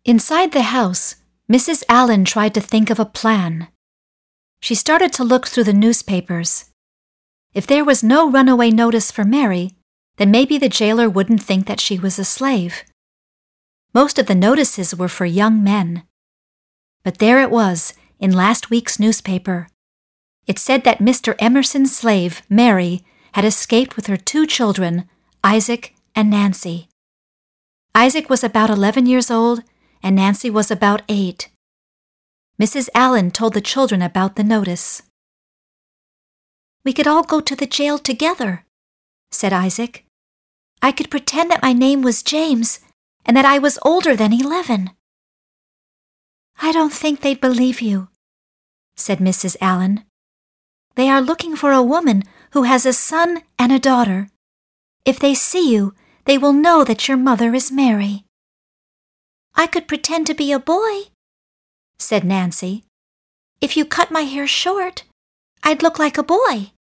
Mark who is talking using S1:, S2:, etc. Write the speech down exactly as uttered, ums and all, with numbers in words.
S1: Inside the house, Missus Allen tried to think of a plan. She started to look through the newspapers. If there was no runaway notice for Mary, then maybe the jailer wouldn't think that she was a slave. Most of the notices were for young men. But there it was in last week's newspaper. It said that Mister Emerson's slave, Mary, had escaped with her two children, Isaac and Nancy. Isaac was about eleven years old, and Nancy was about eight. Missus Allen told the children about the notice. "We could all go to the jail together," said Isaac. "I could pretend that my name was James and that I was older than eleven." "I don't think they'd believe you," said Missus Allen. "They are looking for a woman who has a son and a daughter. If they see you, they will know that your mother is Mary." "I could pretend to be a boy," said Nancy. "If you cut my hair short, I'd look like a boy."